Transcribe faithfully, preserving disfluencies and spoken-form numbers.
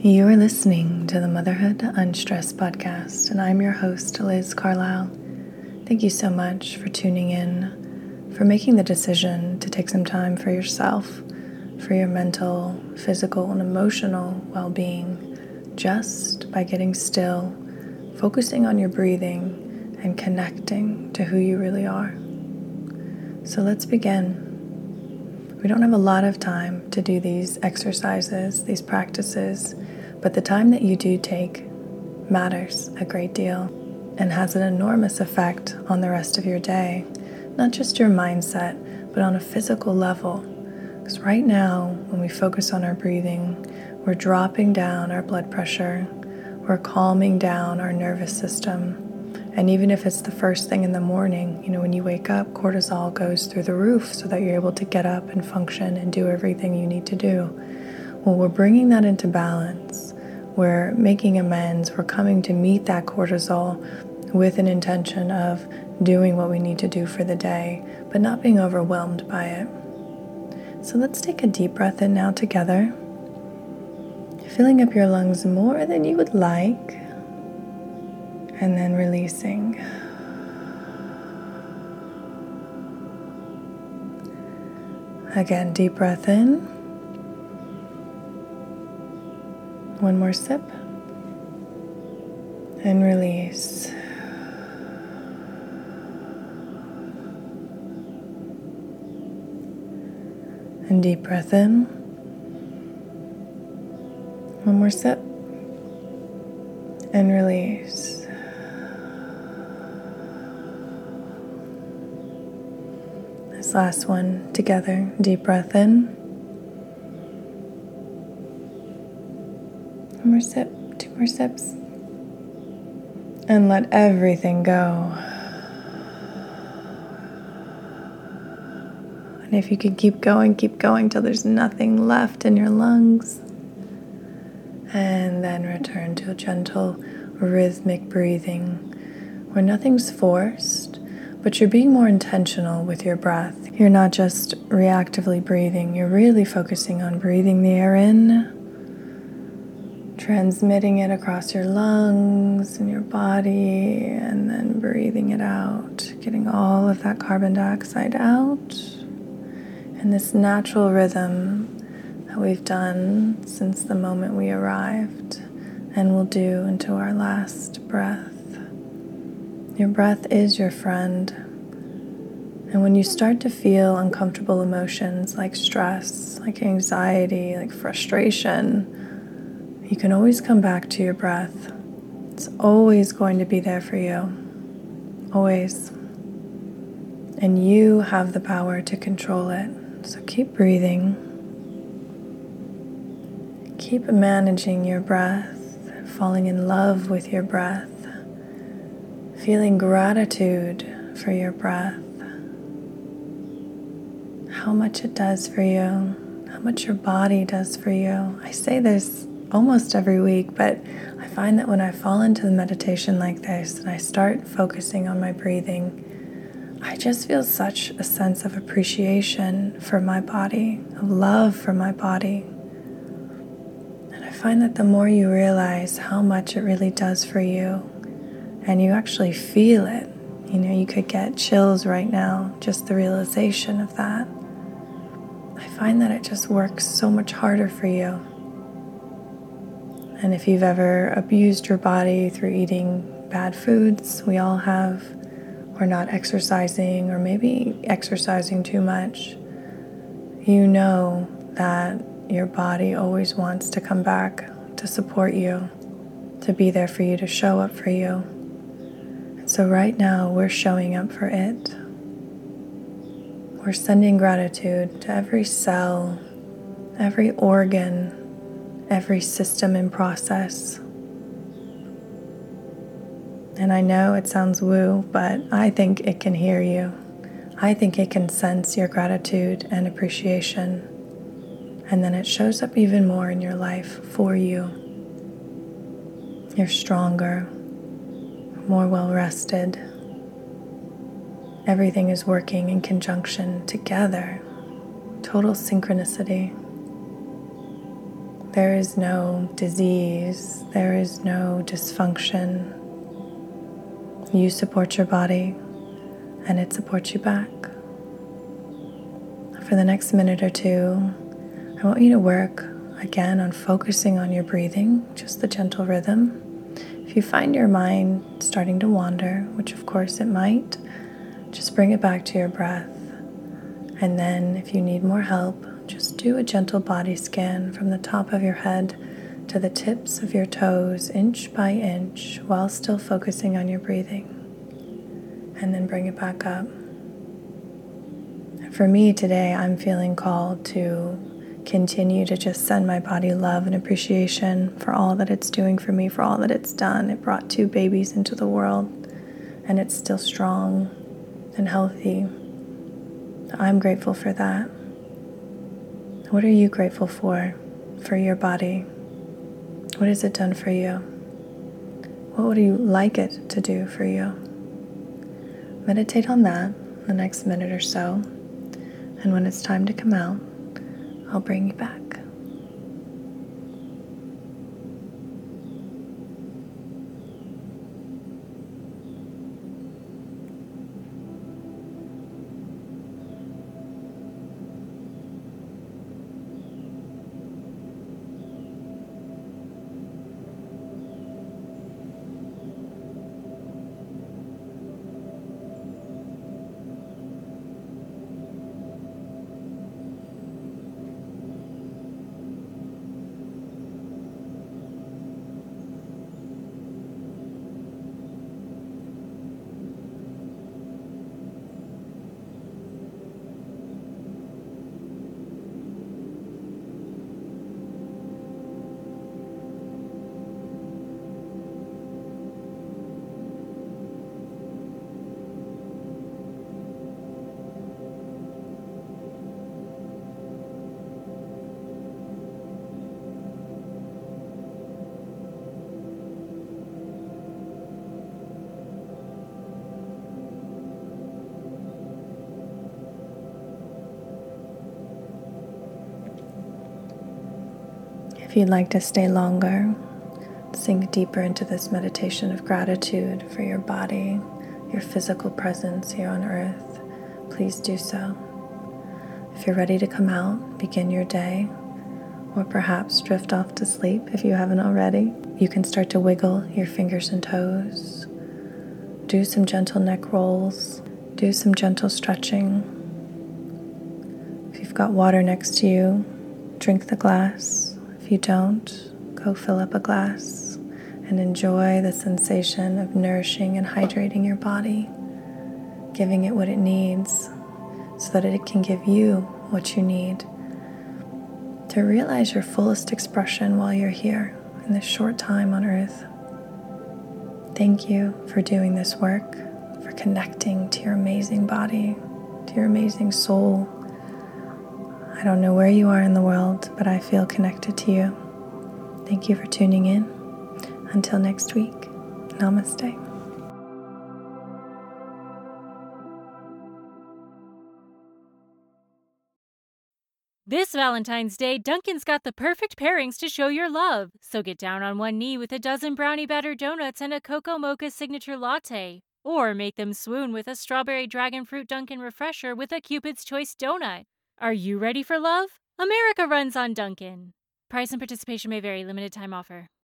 You are listening to the Motherhood Unstressed podcast, and I'm your host, Liz Carlisle. Thank you so much for tuning in, for making the decision to take some time for yourself, for your mental, physical, and emotional well-being, just by getting still, focusing on your breathing, and connecting to who you really are. So let's begin. We don't have a lot of time to do these exercises, these practices, but the time that you do take matters a great deal and has an enormous effect on the rest of your day, not just your mindset, but on a physical level. Because right now, when we focus on our breathing, we're dropping down our blood pressure, we're calming down our nervous system. And even if it's the first thing in the morning, you know, when you wake up, cortisol goes through the roof so that you're able to get up and function and do everything you need to do. Well, we're bringing that into balance. We're making amends. We're coming to meet that cortisol with an intention of doing what we need to do for the day, but not being overwhelmed by it. So let's take a deep breath in now together, filling up your lungs more than you would like. And then releasing. Again, deep breath in. One more sip. And release. And deep breath in. One more sip. And release. This last one together. Deep breath in. One more sip, two more sips. And let everything go. And if you can keep going, keep going till there's nothing left in your lungs. And then return to a gentle, rhythmic breathing where nothing's forced, but you're being more intentional with your breath. You're not just reactively breathing, you're really focusing on breathing the air in, transmitting it across your lungs and your body, and then breathing it out, getting all of that carbon dioxide out. And this natural rhythm that we've done since the moment we arrived and will do until our last breath. Your breath is your friend. And when you start to feel uncomfortable emotions like stress, like anxiety, like frustration, you can always come back to your breath. It's always going to be there for you. Always. And you have the power to control it. So keep breathing. Keep managing your breath, falling in love with your breath. Feeling gratitude for your breath, how much it does for you, how much your body does for you. I say this almost every week, but I find that when I fall into the meditation like this and I start focusing on my breathing, I just feel such a sense of appreciation for my body, of love for my body. And I find that the more you realize how much it really does for you, and you actually feel it. You know, you could get chills right now, just the realization of that. I find that it just works so much harder for you. And if you've ever abused your body through eating bad foods, we all have, or not exercising, or maybe exercising too much, you know that your body always wants to come back to support you, to be there for you, to show up for you. So right now, we're showing up for it. We're sending gratitude to every cell, every organ, every system and process. And I know it sounds woo, but I think it can hear you. I think it can sense your gratitude and appreciation. And then it shows up even more in your life for you. You're stronger, more well-rested. Everything is working in conjunction together. Total synchronicity. There is no disease, there is no dysfunction. You support your body, and it supports you back. For the next minute or two, I want you to work again on focusing on your breathing, just the gentle rhythm. If you find your mind starting to wander, which of course it might, just bring it back to your breath. And then if you need more help, just do a gentle body scan from the top of your head to the tips of your toes, inch by inch, while still focusing on your breathing. And then bring it back up. For me today, I'm feeling called to continue to just send my body love and appreciation for all that it's doing for me, for all that it's done. It brought two babies into the world, and it's still strong and healthy. I'm grateful for that. What are you grateful for, for your body? What has it done for you? What would you like it to do for you? Meditate on that the next minute or so, and when it's time to come out, I'll bring you back. If you'd like to stay longer, sink deeper into this meditation of gratitude for your body, your physical presence here on earth, please do so. If you're ready to come out, begin your day, or perhaps drift off to sleep if you haven't already, you can start to wiggle your fingers and toes. Do some gentle neck rolls. Do some gentle stretching. If you've got water next to you, drink the glass. If you don't, go fill up a glass and enjoy the sensation of nourishing and hydrating your body, giving it what it needs so that it can give you what you need to realize your fullest expression while you're here in this short time on earth. Thank you for doing this work, for connecting to your amazing body, to your amazing soul. I don't know where you are in the world, but I feel connected to you. Thank you for tuning in. Until next week, namaste. This Valentine's Day, Dunkin's got the perfect pairings to show your love. So get down on one knee with a dozen brownie batter donuts and a cocoa mocha signature latte. Or make them swoon with a strawberry dragon fruit Dunkin' refresher with a Cupid's Choice donut. Are you ready for love? America runs on Dunkin'. Price and participation may vary. Limited time offer.